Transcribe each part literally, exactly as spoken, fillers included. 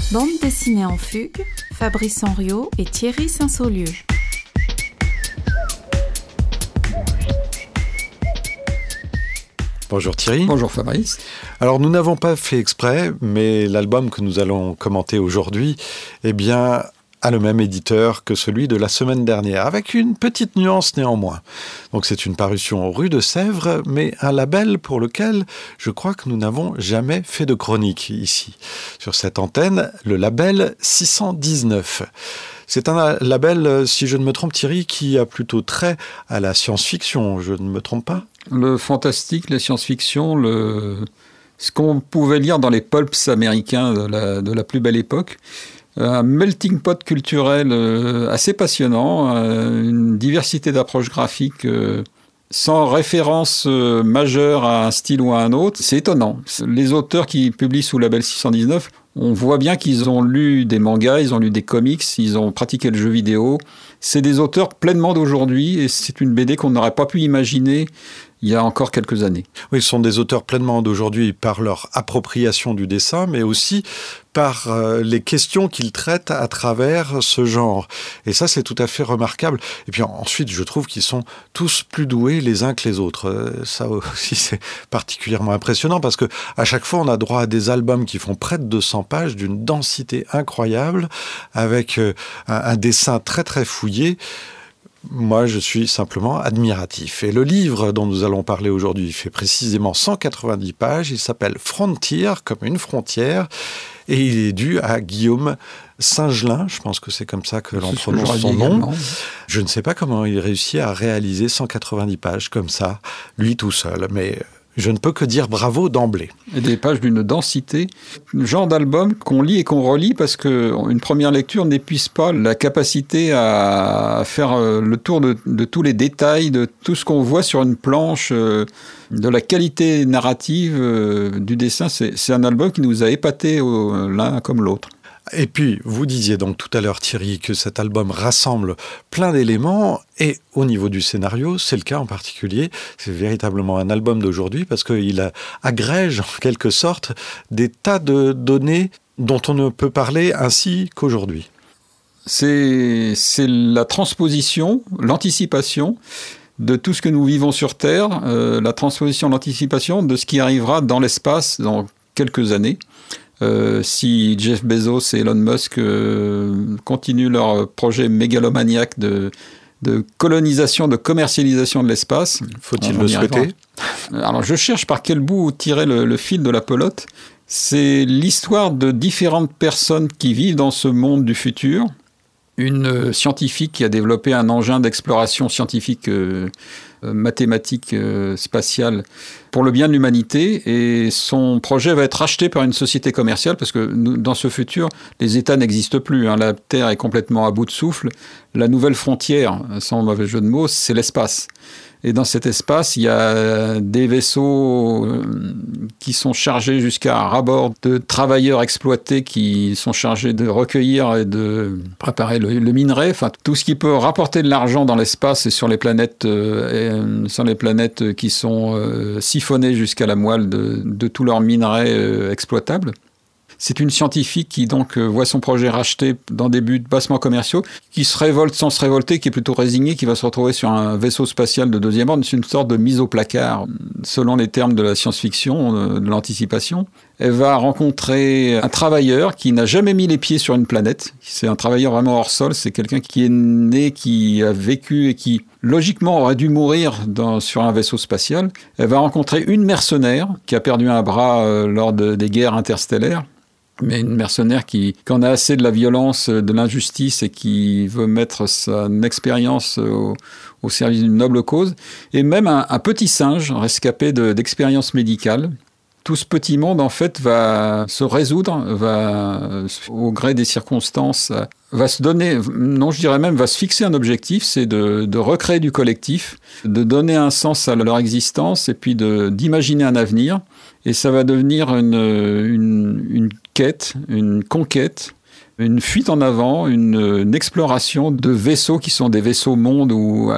Bande dessinée en fugue, Fabrice Henriot et Thierry Saint-Saulieu. Bonjour Thierry. Bonjour Fabrice. Alors nous n'avons pas fait exprès, mais l'album que nous allons commenter aujourd'hui, eh bien, a le même éditeur que celui de la semaine dernière, avec une petite nuance néanmoins. Donc c'est une parution rue de Sèvres, mais un label pour lequel je crois que nous n'avons jamais fait de chronique ici. Sur cette antenne, le label six cent dix-neuf. C'est un label, si je ne me trompe Thierry, qui a plutôt trait à la science-fiction, je ne me trompe pas ? Le fantastique, la science-fiction, le... ce qu'on pouvait lire dans les pulps américains de la, de la plus belle époque. Un melting pot culturel assez passionnant, une diversité d'approches graphiques sans référence majeure à un style ou à un autre. C'est étonnant. Les auteurs qui publient sous label six cent dix-neuf, on voit bien qu'ils ont lu des mangas, ils ont lu des comics, ils ont pratiqué le jeu vidéo. C'est des auteurs pleinement d'aujourd'hui et c'est une B D qu'on n'aurait pas pu imaginer il y a encore quelques années. Oui, ce sont des auteurs pleinement d'aujourd'hui par leur appropriation du dessin, mais aussi par euh, les questions qu'ils traitent à travers ce genre. Et ça, c'est tout à fait remarquable. Et puis ensuite, je trouve qu'ils sont tous plus doués les uns que les autres. Euh, ça aussi, c'est particulièrement impressionnant parce que à chaque fois, on a droit à des albums qui font près de deux cents pages, d'une densité incroyable, avec euh, un, un dessin très très fouillé. Moi, je suis simplement admiratif. Et le livre dont nous allons parler aujourd'hui fait précisément cent quatre-vingt-dix pages. Il s'appelle Frontier, comme une frontière. Et il est dû à Guillaume Singelin. Je pense que c'est comme ça que l'on prononce son nom. Également. Je ne sais pas comment il réussit à réaliser cent quatre-vingt-dix pages comme ça, lui tout seul. Mais je ne peux que dire bravo d'emblée. Et des pages d'une densité, un genre d'album qu'on lit et qu'on relit parce qu'une première lecture n'épuise pas la capacité à faire le tour de, de tous les détails, de tout ce qu'on voit sur une planche, de la qualité narrative du dessin. C'est, c'est un album qui nous a épatés l'un comme l'autre. Et puis, vous disiez donc tout à l'heure, Thierry, que cet album rassemble plein d'éléments. Et au niveau du scénario, c'est le cas en particulier. C'est véritablement un album d'aujourd'hui parce qu'il agrège en quelque sorte des tas de données dont on ne peut parler ainsi qu'aujourd'hui. C'est, c'est la transposition, l'anticipation de tout ce que nous vivons sur Terre, euh, la transposition, l'anticipation de ce qui arrivera dans l'espace dans quelques années. Euh, si Jeff Bezos et Elon Musk euh, continuent leur projet mégalomaniaque de, de colonisation, de commercialisation de l'espace. Faut-il le souhaiter ? Alors je cherche par quel bout tirer le, le fil de la pelote. C'est l'histoire de différentes personnes qui vivent dans ce monde du futur. Une scientifique qui a développé un engin d'exploration scientifique euh, euh, mathématique euh, spatiale pour le bien de l'humanité et son projet va être racheté par une société commerciale parce que nous, dans ce futur, les États n'existent plus. Hein, la Terre est complètement à bout de souffle. La nouvelle frontière, sans mauvais jeu de mots, c'est l'espace. Et dans cet espace, il y a des vaisseaux qui sont chargés jusqu'à ras-bord de travailleurs exploités qui sont chargés de recueillir et de préparer le, le minerai. Enfin, tout ce qui peut rapporter de l'argent dans l'espace et sur les planètes, euh, sur les planètes qui sont euh, siphonnées jusqu'à la moelle de, de tous leurs minerais euh, exploitables. C'est une scientifique qui donc voit son projet racheté dans des buts bassement commerciaux, qui se révolte sans se révolter, qui est plutôt résignée, qui va se retrouver sur un vaisseau spatial de deuxième ordre. C'est une sorte de mise au placard, selon les termes de la science-fiction, de l'anticipation. Elle va rencontrer un travailleur qui n'a jamais mis les pieds sur une planète. C'est un travailleur vraiment hors sol. C'est quelqu'un qui est né, qui a vécu et qui, logiquement, aurait dû mourir dans, sur un vaisseau spatial. Elle va rencontrer une mercenaire qui a perdu un bras euh, lors de, des guerres interstellaires. Mais une mercenaire qui, qui en a assez de la violence, de l'injustice et qui veut mettre son expérience au, au service d'une noble cause. Et même un, un petit singe rescapé de, d'expériences médicales. Tout ce petit monde, en fait, va se résoudre, va, au gré des circonstances, va se donner, non, je dirais même, va se fixer un objectif, c'est de, de recréer du collectif, de donner un sens à leur existence et puis de, d'imaginer un avenir. Et ça va devenir une, une, une quête, une conquête, une fuite en avant, une, une exploration de vaisseaux qui sont des vaisseaux mondes ou euh,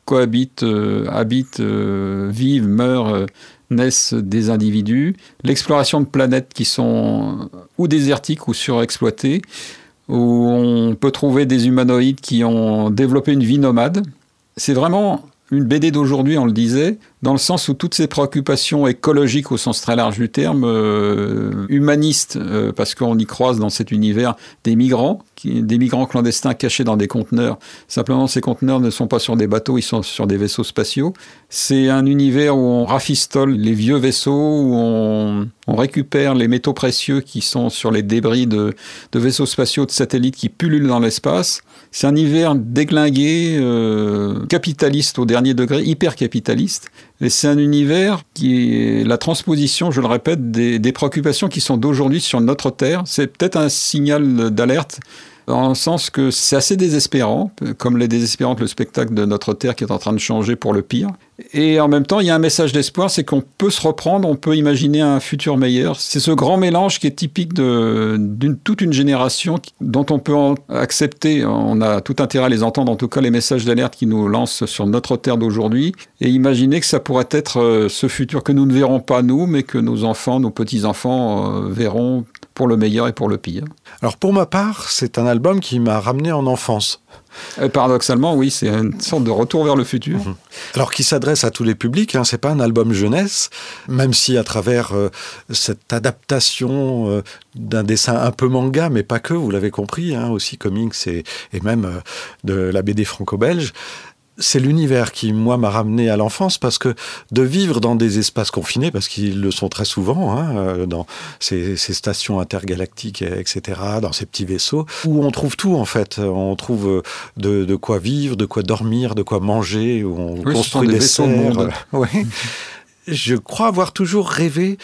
cohabitent, euh, habitent, euh, vivent, meurent, euh, naissent des individus, l'exploration de planètes qui sont ou désertiques ou surexploitées, où on peut trouver des humanoïdes qui ont développé une vie nomade. C'est vraiment une B D d'aujourd'hui, on le disait, dans le sens où toutes ces préoccupations écologiques au sens très large du terme, euh, humanistes, euh, parce qu'on y croise dans cet univers des migrants, qui, des migrants clandestins cachés dans des conteneurs. Simplement, ces conteneurs ne sont pas sur des bateaux, ils sont sur des vaisseaux spatiaux. C'est un univers où on rafistole les vieux vaisseaux, où on, on récupère les métaux précieux qui sont sur les débris de, de vaisseaux spatiaux, de satellites qui pullulent dans l'espace. C'est un univers déglingué, euh, capitaliste au dernier degré, hyper capitaliste. Et c'est un univers qui est la transposition, je le répète, des, des préoccupations qui sont d'aujourd'hui sur notre Terre. C'est peut-être un signal d'alerte, dans le sens que c'est assez désespérant, comme l'est désespérant le spectacle de notre Terre qui est en train de changer pour le pire. Et en même temps, il y a un message d'espoir, c'est qu'on peut se reprendre, on peut imaginer un futur meilleur. C'est ce grand mélange qui est typique de, d'une toute une génération dont on peut accepter, on a tout intérêt à les entendre, en tout cas les messages d'alerte qui nous lancent sur notre Terre d'aujourd'hui, et imaginer que ça pourrait être ce futur que nous ne verrons pas nous, mais que nos enfants, nos petits-enfants verront pour le meilleur et pour le pire. Alors pour ma part, c'est un album qui m'a ramené en enfance. Et paradoxalement, oui, c'est une sorte de retour vers le futur. Mmh. Alors qui s'adresse à tous les publics, hein, c'est pas un album jeunesse, même si à travers euh, cette adaptation euh, d'un dessin un peu manga, mais pas que, vous l'avez compris, hein, aussi comics et, et même euh, de la B D franco-belge, c'est l'univers qui, moi, m'a ramené à l'enfance, parce que de vivre dans des espaces confinés, parce qu'ils le sont très souvent, hein, dans ces, ces stations intergalactiques, et cetera, dans ces petits vaisseaux, où on trouve tout, en fait. On trouve de, de quoi vivre, de quoi dormir, de quoi manger, où on oui, construit des, des vaisseaux serres. monde. Ouais. Je crois avoir toujours rêvé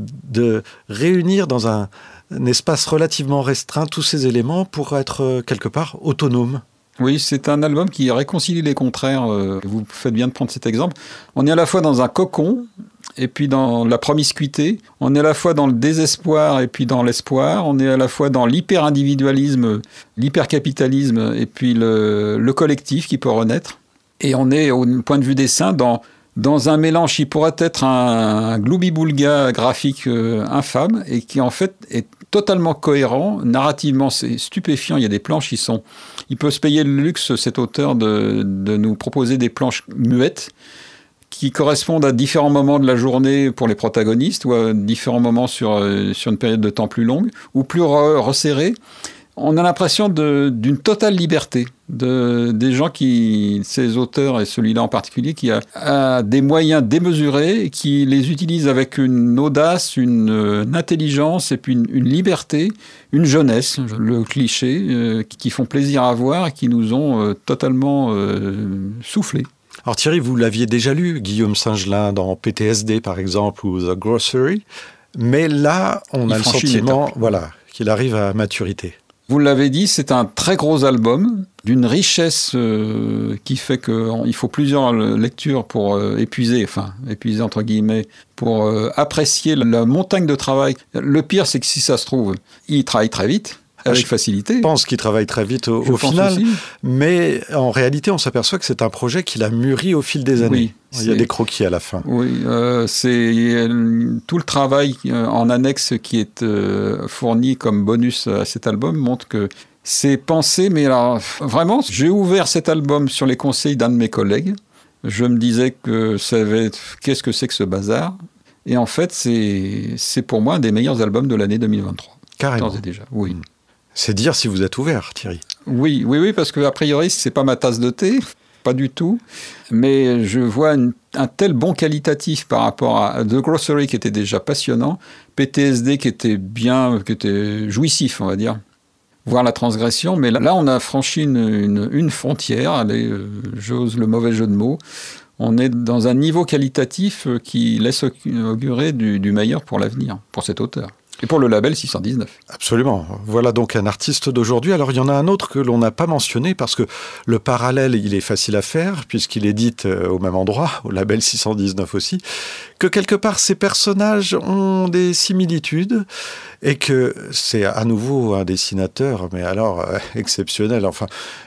de réunir dans un, un espace relativement restreint tous ces éléments pour être quelque part autonome. Oui, c'est un album qui réconcilie les contraires. Vous faites bien de prendre cet exemple. On est à la fois dans un cocon et puis dans la promiscuité. On est à la fois dans le désespoir et puis dans l'espoir. On est à la fois dans l'hyper-individualisme, l'hyper-capitalisme et puis le, le collectif qui peut renaître. Et on est, au point de vue dessin, dans, dans un mélange qui pourrait être un, un gloubi-boulga graphique euh, infâme et qui en fait est totalement cohérent. Narrativement, c'est stupéfiant. Il y a des planches qui sont... Il peut se payer le luxe, cet auteur, de, de nous proposer des planches muettes qui correspondent à différents moments de la journée pour les protagonistes ou à différents moments sur, sur une période de temps plus longue ou plus re- resserrée. On a l'impression de, d'une totale liberté de, des gens qui, ces auteurs et celui-là en particulier, qui a, a des moyens démesurés et qui les utilisent avec une audace, une, une intelligence et puis une, une liberté, une jeunesse, le cliché, euh, qui font plaisir à voir et qui nous ont euh, totalement euh, soufflés. Alors Thierry, vous l'aviez déjà lu, Guillaume Singelin, dans P T S D par exemple, ou The Grocery, mais là, on Il a le sentiment voilà, qu'il arrive à maturité. Vous l'avez dit, c'est un très gros album, d'une richesse euh, qui fait qu'il faut plusieurs lectures pour euh, épuiser, enfin, épuiser entre guillemets, pour euh, apprécier la montagne de travail. Le pire, c'est que si ça se trouve, il travaille très vite, avec je facilité. Je pense qu'il travaille très vite au, au final, aussi. Mais en réalité, on s'aperçoit que c'est un projet qu'il a mûri au fil des années. Oui, il y a des croquis à la fin. Oui, euh, c'est tout le travail en annexe qui est euh, fourni comme bonus à cet album montre que c'est pensé, mais alors vraiment, j'ai ouvert cet album sur les conseils d'un de mes collègues. Je me disais que ça va être, qu'est-ce que c'est que ce bazar ? Et en fait, c'est, c'est pour moi un des meilleurs albums de l'année deux mille vingt-trois. Carrément. D'ores et déjà, oui. Mmh. C'est dire si vous êtes ouvert, Thierry. Oui, oui, oui, parce qu'a priori, c'est pas ma tasse de thé, pas du tout. Mais je vois une, un tel bon qualitatif par rapport à The Grocery qui était déjà passionnant, P T S D qui était bien, qui était jouissif, on va dire. Voir la transgression, mais là, là on a franchi une, une, une frontière, allez, euh, j'ose le mauvais jeu de mots. On est dans un niveau qualitatif qui laisse augurer du, du meilleur pour l'avenir, pour cet auteur. Et pour le label six cent dix-neuf. Absolument. Voilà donc un artiste d'aujourd'hui. Alors, il y en a un autre que l'on n'a pas mentionné parce que le parallèle, il est facile à faire puisqu'il édite au même endroit, au label six cent dix-neuf aussi, que quelque part, ces personnages ont des similitudes et que c'est à nouveau un dessinateur, mais alors euh, exceptionnel. Enfin,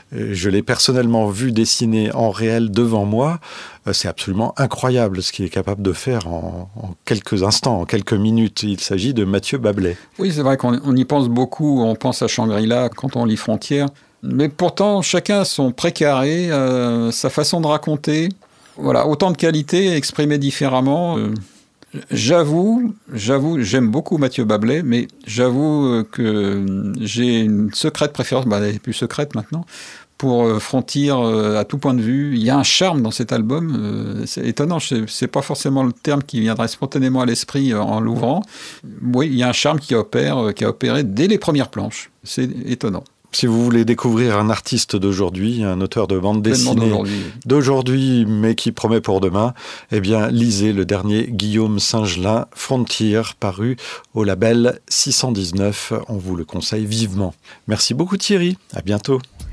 Je l'ai personnellement vu dessiner en réel devant moi. C'est absolument incroyable ce qu'il est capable de faire en, en quelques instants, en quelques minutes. Il s'agit de Mathieu Bablet. Oui, c'est vrai qu'on on y pense beaucoup, on pense à Shangri-La quand on lit Frontières. Mais pourtant, chacun a son précaré, euh, sa façon de raconter. Voilà, autant de qualités exprimées différemment. Euh, j'avoue, j'avoue, j'aime beaucoup Mathieu Bablet, mais j'avoue que j'ai une secrète préférence, bah, elle n'est plus secrète maintenant, pour Frontières à tout point de vue. Il y a un charme dans cet album, euh, c'est étonnant, c'est, c'est pas forcément le terme qui viendrait spontanément à l'esprit en l'ouvrant. Oui, il y a un charme qui opère, qui a opéré dès les premières planches. C'est étonnant. Si vous voulez découvrir un artiste d'aujourd'hui, un auteur de bande dessinée d'aujourd'hui. d'aujourd'hui, mais qui promet pour demain, eh bien, lisez le dernier Guillaume Singelin, Frontières, paru au label six cent dix-neuf. On vous le conseille vivement. Merci beaucoup Thierry. À bientôt.